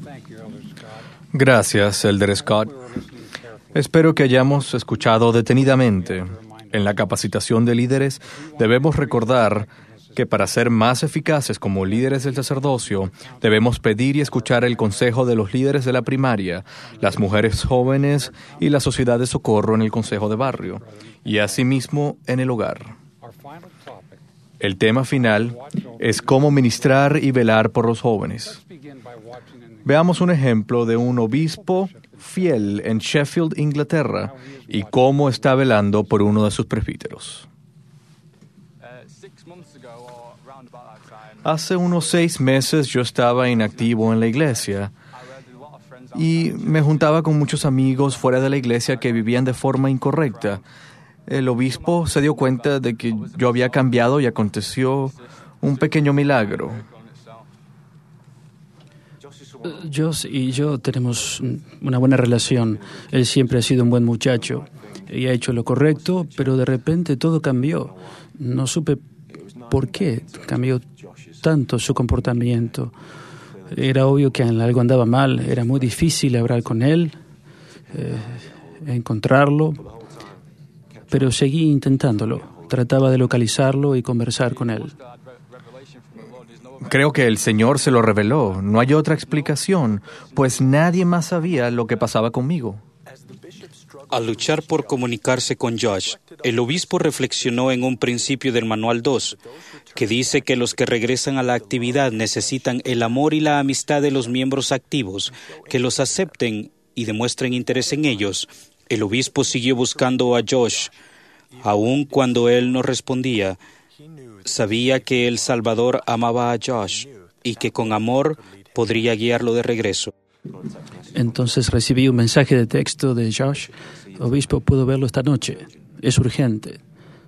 Gracias, Elder Scott. Espero que hayamos escuchado detenidamente. En la capacitación de líderes debemos recordar que para ser más eficaces como líderes del sacerdocio, debemos pedir y escuchar el consejo de los líderes de la primaria, las mujeres jóvenes y la sociedad de socorro en el consejo de barrio, y asimismo en el hogar. El tema final es cómo ministrar y velar por los jóvenes. Veamos un ejemplo de un obispo fiel en Sheffield, Inglaterra, y cómo está velando por uno de sus presbíteros. Hace unos 6 meses yo estaba inactivo en la iglesia y me juntaba con muchos amigos fuera de la iglesia que vivían de forma incorrecta. El obispo se dio cuenta de que yo había cambiado y aconteció un pequeño milagro. Josh y yo tenemos una buena relación. Él siempre ha sido un buen muchacho y ha hecho lo correcto, pero de repente todo cambió. No supe por qué cambió tanto su comportamiento. Era obvio que algo andaba mal. Era muy difícil hablar con él, encontrarlo, pero seguí intentándolo. Trataba de localizarlo y conversar con él. Creo que el Señor se lo reveló. No hay otra explicación, pues nadie más sabía lo que pasaba conmigo. Al luchar por comunicarse con Josh, el obispo reflexionó en un principio del Manual 2, que dice que los que regresan a la actividad necesitan el amor y la amistad de los miembros activos, que los acepten y demuestren interés en ellos. El obispo siguió buscando a Josh, aun cuando él no respondía. Sabía que el Salvador amaba a Josh y que con amor podría guiarlo de regreso. Entonces recibí un mensaje de texto de Josh. Obispo, puedo verlo esta noche. Es urgente.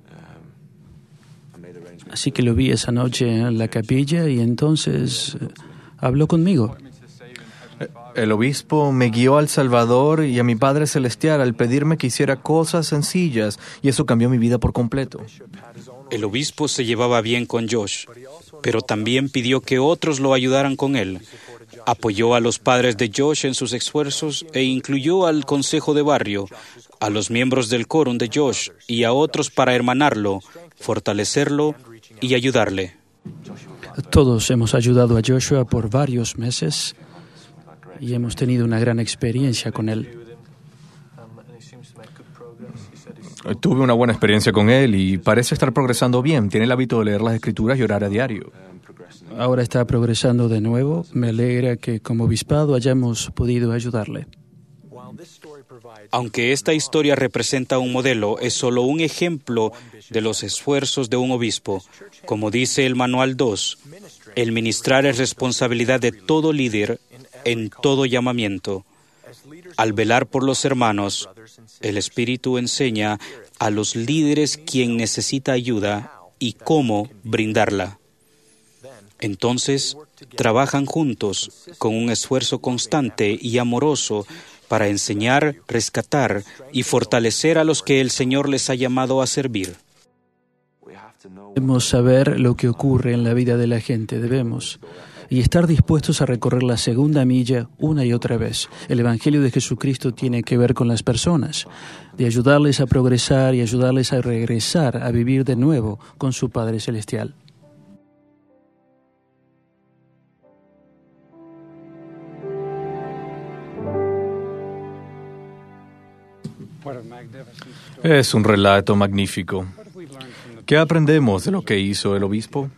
Así que lo vi esa noche en la capilla y entonces habló conmigo. El obispo me guió al Salvador y a mi Padre Celestial al pedirme que hiciera cosas sencillas, y eso cambió mi vida por completo. El obispo se llevaba bien con Josh, pero también pidió que otros lo ayudaran con él. Apoyó a los padres de Josh en sus esfuerzos e incluyó al consejo de barrio, a los miembros del quórum de Josh y a otros para hermanarlo, fortalecerlo y ayudarle. Todos hemos ayudado a Joshua por varios meses y hemos tenido una gran experiencia con él. Tuve una buena experiencia con él y parece estar progresando bien. Tiene el hábito de leer las Escrituras y orar a diario. Ahora está progresando de nuevo. Me alegra que como obispado hayamos podido ayudarle. Aunque esta historia representa un modelo, es solo un ejemplo de los esfuerzos de un obispo. Como dice el Manual 2, el ministrar es responsabilidad de todo líder en todo llamamiento. Al velar por los hermanos, el Espíritu enseña a los líderes quién necesita ayuda y cómo brindarla. Entonces, trabajan juntos con un esfuerzo constante y amoroso para enseñar, rescatar y fortalecer a los que el Señor les ha llamado a servir. Debemos saber lo que ocurre en la vida de la gente, y estar dispuestos a recorrer la segunda milla una y otra vez. El Evangelio de Jesucristo tiene que ver con las personas, de ayudarles a progresar y ayudarles a regresar a vivir de nuevo con su Padre Celestial. Es un relato magnífico. ¿Qué aprendemos de lo que hizo el obispo?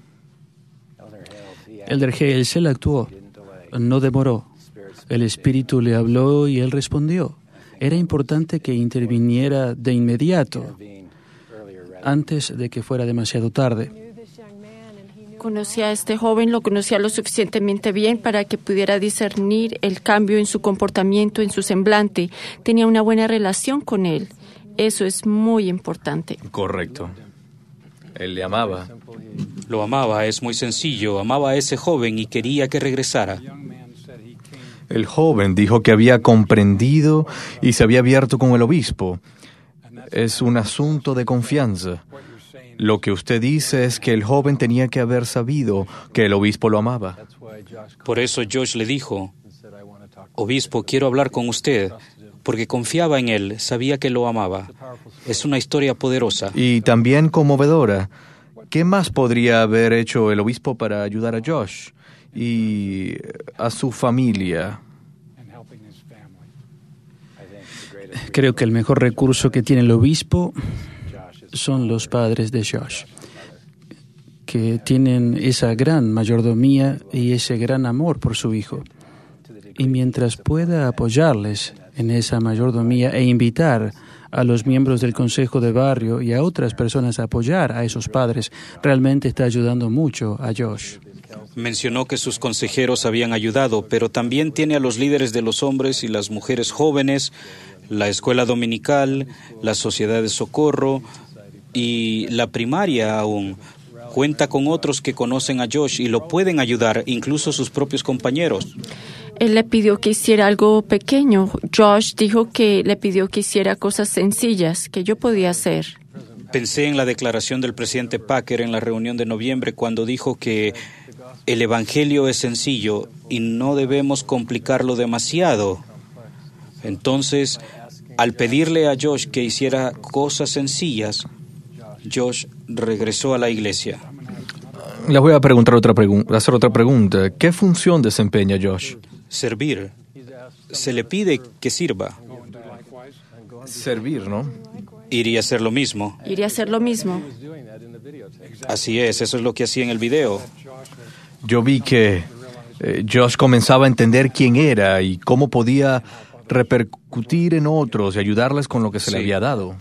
Elder Hales, él actuó, no demoró. El Espíritu le habló y él respondió. Era importante que interviniera de inmediato, antes de que fuera demasiado tarde. Conocía a este joven, lo conocía lo suficientemente bien para que pudiera discernir el cambio en su comportamiento, en su semblante. Tenía una buena relación con él. Eso es muy importante. Correcto. Él le amaba. Lo amaba, es muy sencillo. Amaba a ese joven y quería que regresara. El joven dijo que había comprendido y se había abierto con el obispo. Es un asunto de confianza. Lo que usted dice es que el joven tenía que haber sabido que el obispo lo amaba. Por eso Josh le dijo, Obispo, quiero hablar con usted, porque confiaba en él, sabía que lo amaba. Es una historia poderosa. Y también conmovedora. ¿Qué más podría haber hecho el obispo para ayudar a Josh y a su familia? Creo que el mejor recurso que tiene el obispo son los padres de Josh, que tienen esa gran mayordomía y ese gran amor por su hijo. Y mientras pueda apoyarles en esa mayordomía e invitar a los miembros del consejo de barrio y a otras personas a apoyar a esos padres, realmente está ayudando mucho a Josh. Mencionó que sus consejeros habían ayudado, pero también tiene a los líderes de los hombres y las mujeres jóvenes, la escuela dominical, la sociedad de socorro y la primaria aún. Cuenta con otros que conocen a Josh y lo pueden ayudar, incluso sus propios compañeros. Él le pidió que hiciera algo pequeño. Josh dijo que le pidió que hiciera cosas sencillas que yo podía hacer. Pensé en la declaración del presidente Packer en la reunión de noviembre cuando dijo que el evangelio es sencillo y no debemos complicarlo demasiado. Entonces, al pedirle a Josh que hiciera cosas sencillas, Josh regresó a la iglesia. Les voy a hacer otra pregunta. ¿Qué función desempeña Josh? Servir. Se le pide que sirva. Servir, ¿no? Iría a hacer lo mismo. Iría a hacer lo mismo. Así es, eso es lo que hacía en el video. Yo vi que Josh comenzaba a entender quién era y cómo podía repercutir en otros y ayudarles con lo que se le había dado.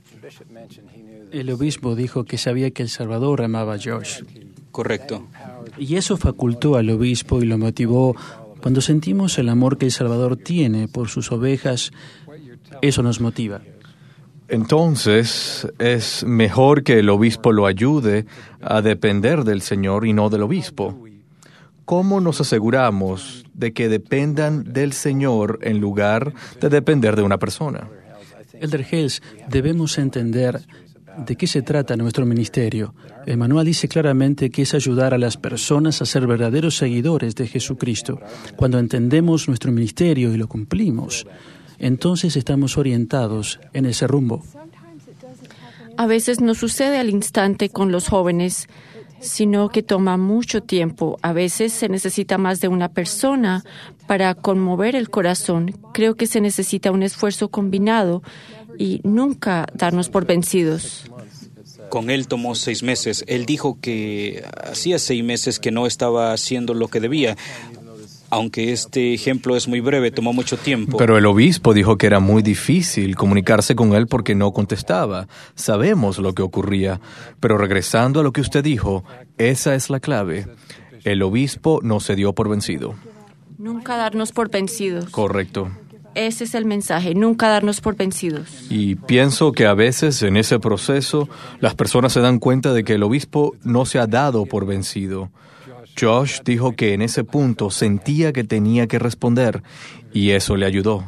El obispo dijo que sabía que el Salvador amaba a Josh. Correcto. Y eso facultó al obispo y lo motivó. Cuando sentimos el amor que el Salvador tiene por sus ovejas, eso nos motiva. Entonces, es mejor que el obispo lo ayude a depender del Señor y no del obispo. ¿Cómo nos aseguramos de que dependan del Señor en lugar de depender de una persona? Elder Hales, debemos entender de qué se trata nuestro ministerio. El manual dice claramente que es ayudar a las personas a ser verdaderos seguidores de Jesucristo. Cuando entendemos nuestro ministerio y lo cumplimos, entonces estamos orientados en ese rumbo. A veces no sucede al instante con los jóvenes, sino que toma mucho tiempo. A veces se necesita más de una persona para conmover el corazón. Creo que se necesita un esfuerzo combinado y nunca darnos por vencidos. Con él tomó 6 meses. Él dijo que hacía 6 meses que no estaba haciendo lo que debía. Aunque este ejemplo es muy breve, tomó mucho tiempo. Pero el obispo dijo que era muy difícil comunicarse con él porque no contestaba. Sabemos lo que ocurría. Pero regresando a lo que usted dijo, esa es la clave. El obispo no se dio por vencido. Nunca darnos por vencidos. Correcto. Ese es el mensaje, nunca darnos por vencidos. Y pienso que a veces en ese proceso las personas se dan cuenta de que el obispo no se ha dado por vencido. Josh dijo que en ese punto sentía que tenía que responder y eso le ayudó.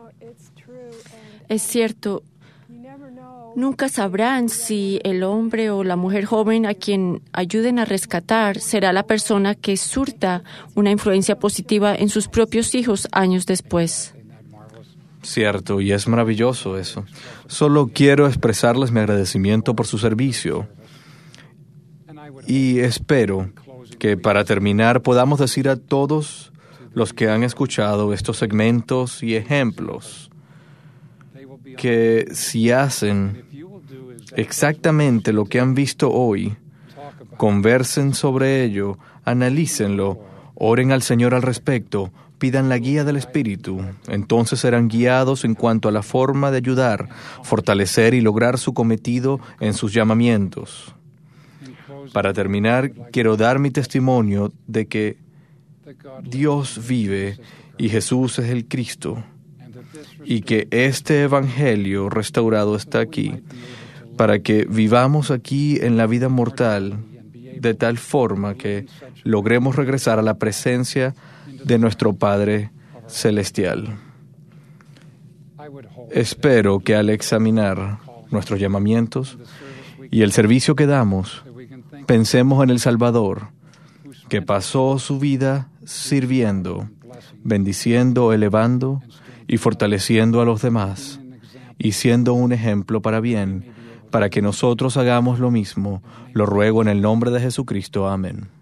Es cierto, nunca sabrán si el hombre o la mujer joven a quien ayuden a rescatar será la persona que surta una influencia positiva en sus propios hijos años después. Cierto, y es maravilloso eso. Solo quiero expresarles mi agradecimiento por su servicio. Y espero que para terminar podamos decir a todos los que han escuchado estos segmentos y ejemplos que si hacen exactamente lo que han visto hoy, conversen sobre ello, analícenlo, oren al Señor al respecto, pidan la guía del Espíritu, entonces serán guiados en cuanto a la forma de ayudar, fortalecer y lograr su cometido en sus llamamientos. Para terminar, quiero dar mi testimonio de que Dios vive y Jesús es el Cristo y que este Evangelio restaurado está aquí para que vivamos aquí en la vida mortal de tal forma que logremos regresar a la presencia de nuestro Padre Celestial. Espero que al examinar nuestros llamamientos y el servicio que damos, pensemos en el Salvador, que pasó su vida sirviendo bendiciendo, elevando y fortaleciendo a los demás, y siendo un ejemplo para bien, para que nosotros hagamos lo mismo. Lo ruego en el nombre de Jesucristo. Amén.